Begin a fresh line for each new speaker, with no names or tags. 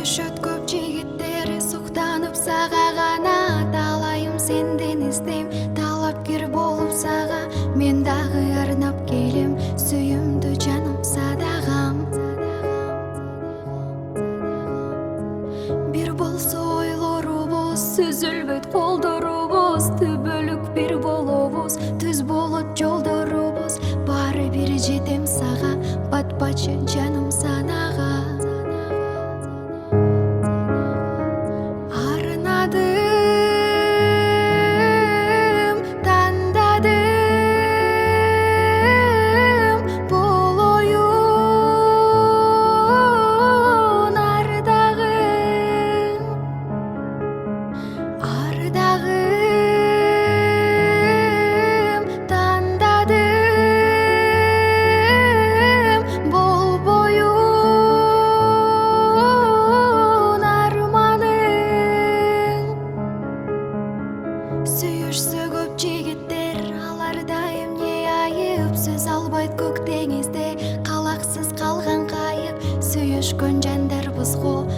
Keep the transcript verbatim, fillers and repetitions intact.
Сүйүшөт көп жигиттер суктанып сага гана, талайым сенден издейм талапкер болуп сага. Мен дагы арнап келем сүйүмдүү жаным садагам. Бир болсо ойлорубуз, сүзүлбөйт колдорубуз, түбөлүк бир болобуз, түз болот жолдорубуз. Баары бир жетем сага, батпачы жаным санага. Арнадым, тандадым бул оюн ардагым, ардагым тандадым бул боюн арманым. Сүйүшсө көп жигиттер, алар дайым не айып, сөз албайт көк деңизде калаксыз калган кайык. Сүйүшкөн жандарбыз го,